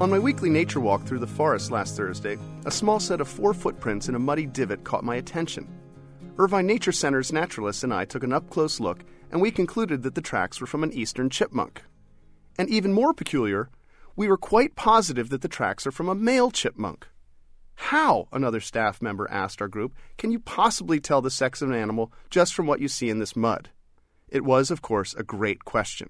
On my weekly nature walk through the forest last Thursday, a small set of 4 footprints in a muddy divot caught my attention. Irvine Nature Center's naturalists and I took an up-close look, and we concluded that the tracks were from an eastern chipmunk. And even more peculiar, we were quite positive that the tracks are from a male chipmunk. How, another staff member asked our group, can you possibly tell the sex of an animal just from what you see in this mud? It was, of course, a great question.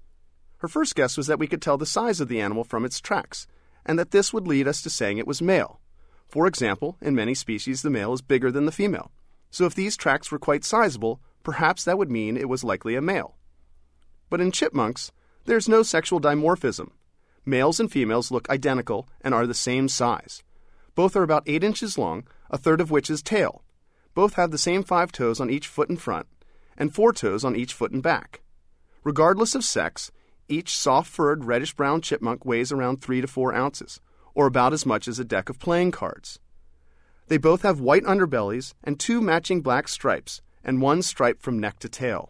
Her first guess was that we could tell the size of the animal from its tracks, and that this would lead us to saying it was male. For example, in many species, the male is bigger than the female. So if these tracks were quite sizable, perhaps that would mean it was likely a male. But in chipmunks, there's no sexual dimorphism. Males and females look identical and are the same size. Both are about 8 inches long, a third of which is tail. Both have the same 5 toes on each foot in front, and 4 toes on each foot in back. Regardless of sex, each soft-furred reddish-brown chipmunk weighs around 3 to 4 ounces, or about as much as a deck of playing cards. They both have white underbellies and 2 matching black stripes, and 1 stripe from neck to tail.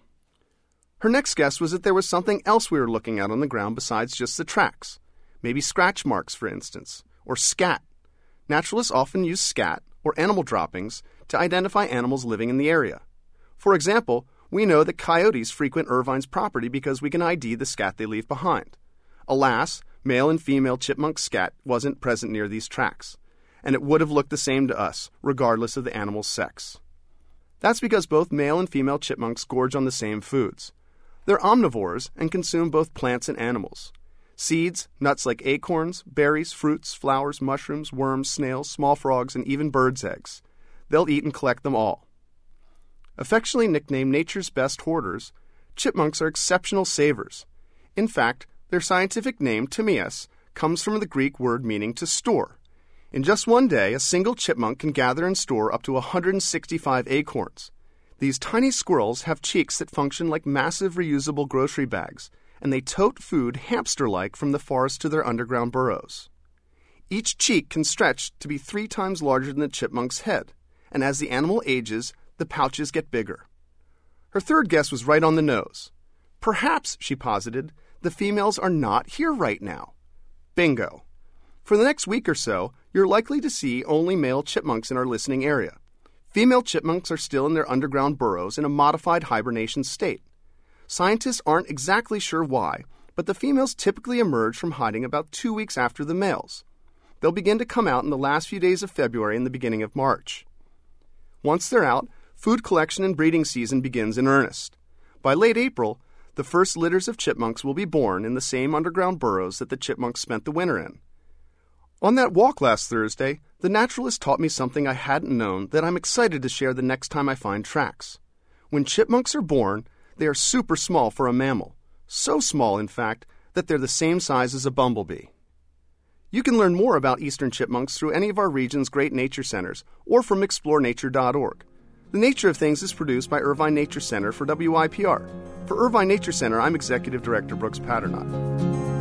Her next guess was that there was something else we were looking at on the ground besides just the tracks. Maybe scratch marks, for instance, or scat. Naturalists often use scat, or animal droppings, to identify animals living in the area. For example, we know that coyotes frequent Irvine's property because we can ID the scat they leave behind. Alas, male and female chipmunk scat wasn't present near these tracks, and it would have looked the same to us, regardless of the animal's sex. That's because both male and female chipmunks gorge on the same foods. They're omnivores and consume both plants and animals. Seeds, nuts like acorns, berries, fruits, flowers, mushrooms, worms, snails, small frogs, and even birds' eggs. They'll eat and collect them all. Affectionately nicknamed nature's best hoarders, chipmunks are exceptional savers. In fact, their scientific name, Timaeus, comes from the Greek word meaning to store. In just one day, a single chipmunk can gather and store up to 165 acorns. These tiny squirrels have cheeks that function like massive reusable grocery bags, and they tote food hamster-like from the forest to their underground burrows. Each cheek can stretch to be 3 times larger than the chipmunk's head, and as the animal ages, the pouches get bigger. Her third guess was right on the nose. Perhaps, she posited, the females are not here right now. Bingo. For the next week or so, you're likely to see only male chipmunks in our listening area. Female chipmunks are still in their underground burrows in a modified hibernation state. Scientists aren't exactly sure why, but the females typically emerge from hiding about 2 weeks after the males. They'll begin to come out in the last few days of February and the beginning of March. Once they're out, food collection and breeding season begins in earnest. By late April, the first litters of chipmunks will be born in the same underground burrows that the chipmunks spent the winter in. On that walk last Thursday, the naturalist taught me something I hadn't known that I'm excited to share the next time I find tracks. When chipmunks are born, they are super small for a mammal. So small, in fact, that they're the same size as a bumblebee. You can learn more about eastern chipmunks through any of our region's great nature centers or from explorenature.org. The Nature of Things is produced by Irvine Nature Center for WIPR. For Irvine Nature Center, I'm Executive Director Brooks Patternot.